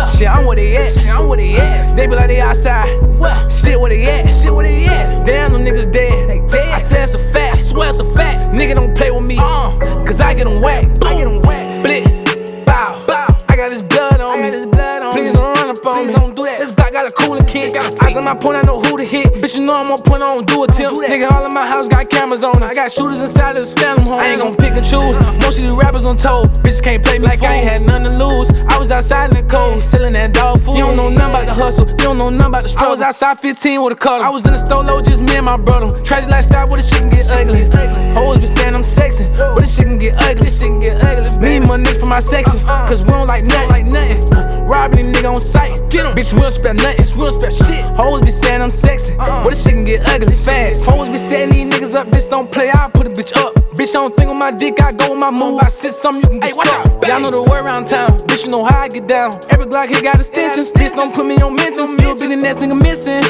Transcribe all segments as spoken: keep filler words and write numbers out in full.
Shit, I'm where they at. Shit, I'm where they at. They be like they outside. What? Shit, where they at? Shit, where they at? Damn, them niggas dead. They dead. I said it's a fact. I swear it's a fact. Nigga don't play with me. Uh, Cause I get them whacked. I get them whacked. Blit. Bow. Bow. I got this blood on I me. Got this blood on Please me. Don't run up on Please me. Don't do that. This block got a cooling kid. Got eyes on my point. I know who to hit. Bitch, you know I'm on point. I don't do attempts. Do Nigga, all in my house got cameras on it. I got shooters inside of this family home. I ain't gon' pick and choose. Most of these rappers on told. Bitches can't play me like I ain't had nothing to lose. I was outside in the cold, selling that dog food. You don't know nothing about the hustle. You don't know nothing about the struggle. I was outside fifteen with a cuddle. I was in the store low, just me and my brother. Tragic lifestyle where the shit can get ugly. Hoes be saying I'm sexy, but this shit can get ugly. This shit can get ugly. Me and my niggas for my section, cause we don't like nothing. Like nothing. Robbing these niggas on sight. Get em. Bitch, we don't spell nothing. We don't spell shit. Hoes be saying I'm sexy, but this shit can get ugly fast. Hoes be setting these niggas up. Bitch, don't play. I put a bitch up. Bitch, I don't think with my dick. I go with my move. I sit something you can get stuck. Y'all know the word around town. Bitch, you know how I get down. Every Glock here got extensions. Bitch, don't put me on mentions. You'll be the next nigga missing.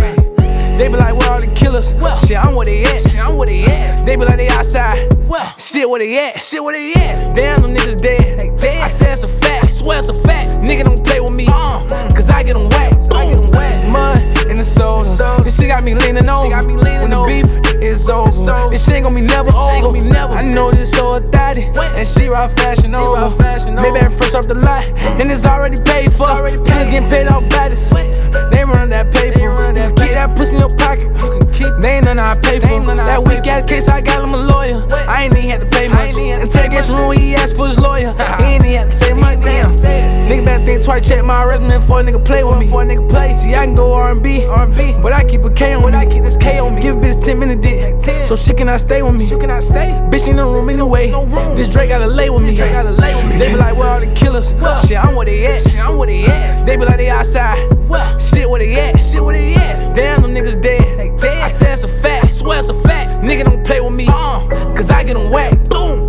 They be like, where are the killers? Well, shit, I'm where they at. Shit, I'm where they at. They be like, they outside. Well, shit, where they at? Shit, where they at? Damn, them niggas dead. They dead. I said it's a fact. I swear it's a fact. Nigga don't play with me. Uh, Cause I get them whacked. I get them whacked. It's mud in the soul. This shit got me leaning over. Got me leaning when the over. Beef is over. So, this shit ain't gon' be never over. Be never. I know this so authority. And she rock fashion over. Fashion Maybe I'm fresh off the lot. And it's already paid for. Already paid. Niggas getting paid off baddest. They run that paper. They run that Keep that pussy in your pocket. You can keep. They ain't nothing I pay for. That weak ass case I got him a lawyer. I ain't even had to pay much. Interrogation room, he asked for his lawyer. He ain't even had to say much. Damn. Nigga better think twice, check my resume before a nigga play with me. Before a nigga play. See, I can go R and B, R and B, but I keep a K on me. I keep this K on me. Give a bitch ten minute dick, so she cannot stay with me. She cannot stay. Bitch in the room anyway. No room. This Drake gotta lay with me. Drake gotta lay with me. They be like, where are the killers? Shit, I'm where they at. Shit, I'm where they at. They be like, they outside. Shit, where they at? Shit, where they at? Damn, them niggas dead. I said it's a fact. I swear it's a fact. Nigga don't play with me. Uh, Cause I get them whacked. Boom.